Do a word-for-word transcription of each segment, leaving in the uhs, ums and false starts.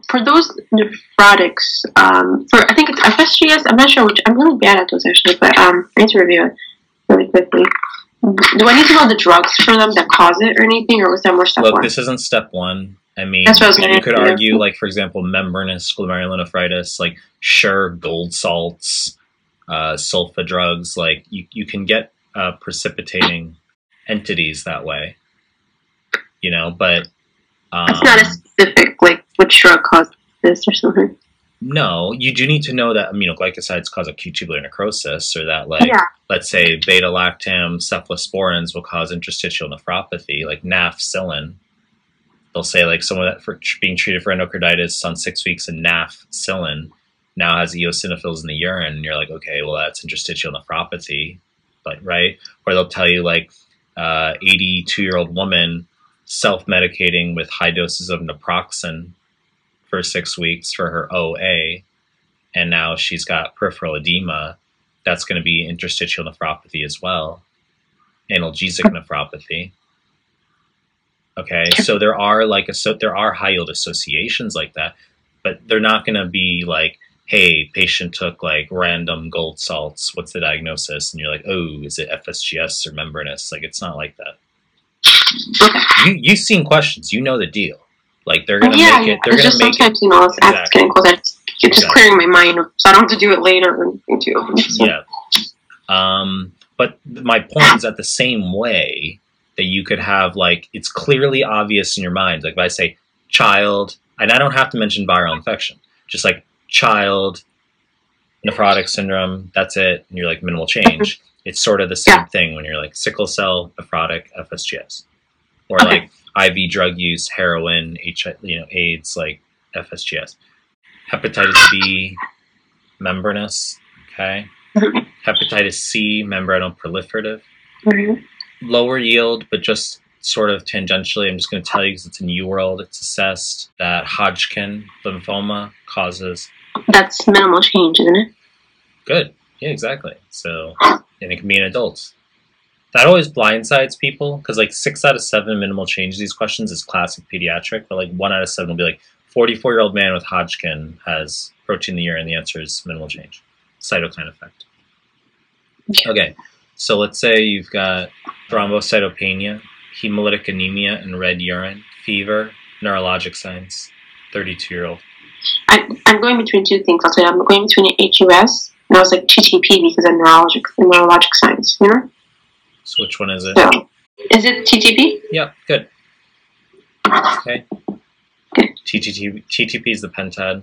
for those nephrotics, um, for I think it's F S G S. I'm not sure which. I'm really bad at those actually, but um, I need to review it really quickly. Do I need to know the drugs for them that cause it or anything, or was that more step Look, one? this isn't step one. I mean, That's what I was you gonna could do. argue, like, for example, membranous glomerulonephritis, like, sure, gold salts, uh, sulfa drugs, like, you, you can get uh, precipitating entities that way, you know, but... Um, it's not a specific, like, which drug caused this or something. No, you do need to know that aminoglycosides cause acute tubular necrosis, or that, like, Yeah. let's say beta-lactam cephalosporins will cause interstitial nephropathy, like nafcillin. They'll say, like, someone that for being treated for endocarditis on six weeks of nafcillin now has eosinophils in the urine, and you're like, okay, well, that's interstitial nephropathy, but right? Or they'll tell you, like, uh, eighty-two-year-old woman self-medicating with high doses of naproxen for six weeks for her O A, and now she's got peripheral edema. That's going to be interstitial nephropathy as well, analgesic nephropathy. Okay, so there are like a, so there are high yield associations like that, but they're not going to be like, hey, patient took like random gold salts. What's the diagnosis? And you're like, oh, is it F S G S or membranous? Like, it's not like that. Okay. You you've seen questions. You know the deal. Like, they're gonna yeah, make yeah. it. They're It's gonna just make sometimes, it. you know, it's Exactly. getting close. It's, it's just Exactly. clearing my mind, so I don't have to do it later or anything too. So, Yeah. Um, but my point is that the same way that you could have, like, it's clearly obvious in your mind. Like, if I say child, and I don't have to mention viral infection, just like child, nephrotic syndrome, that's it, and you're like minimal change. It's sort of the same Yeah. thing when you're like sickle cell, nephrotic, F S G S. Or Okay. like I V drug use, heroin, H I V, you know, AIDS, like F S G S. Hepatitis B, membranous, okay? Mhm. Hepatitis C, membranoproliferative. Mhm. Lower yield, but just sort of tangentially, I'm just going to tell you because it's in UWorld, it's assessed that Hodgkin lymphoma causes... That's minimal change, isn't it? Good. Yeah, exactly. So, and it can be in adults. That always blindsides people, because like six out of seven minimal change of these questions is classic pediatric, but like one out of seven will be like, forty-four-year-old man with Hodgkin has protein in the urine, and the answer is minimal change. Cytokine effect. Okay, so let's say you've got thrombocytopenia, hemolytic anemia, and red urine, fever, neurologic signs, thirty-two-year-old. I, I'm going between two things. I'll say I'm going between an H U S and I was like T T P because of neurologic neurologic signs. You know. So which one is it? So, is it T T P? Yeah, good. Okay. Okay. T T P, T T P is the pentad.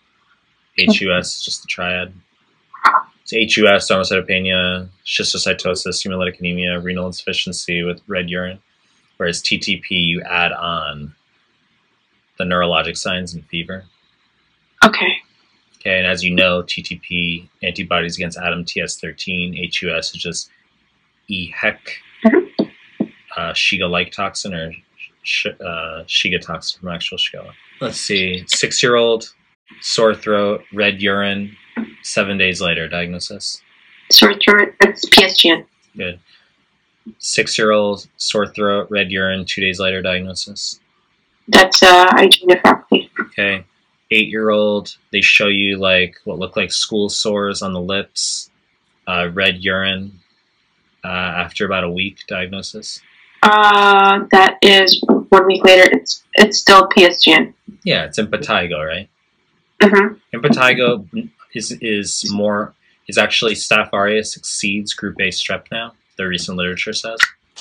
H U S is just the triad. It's H U S, thrombocytopenia, schistocytosis, hemolytic anemia, renal insufficiency with red urine. Whereas T T P, you add on the neurologic signs and fever. Okay. Okay, and as you know, T T P, antibodies against ADAM T S thirteen, H U S is just E H E C, Mhm. uh, Shiga-like toxin, or sh- uh, Shiga toxin from actual Shigella. Let's see, six-year-old, sore throat, red urine, seven days later, diagnosis. Sore throat. It's P S G N. Good. Six-year-old, sore throat, red urine, two days later, diagnosis. That's uh, I G nephropathy. Okay. Eight-year-old, they show you like what look like school sores on the lips, uh, red urine, uh, after about a week, diagnosis. Uh, that is one week later. It's it's still P S G N. Yeah, it's impetigo, right? Mm-hmm. Impetigo is is more is actually Staph aureus exceeds Group A strep now. The recent literature says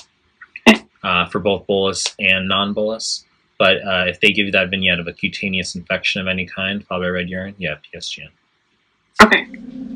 uh, for both bolus and non-bolus. But uh, if they give you that vignette of a cutaneous infection of any kind, followed by red urine, yeah, P S G N. Okay.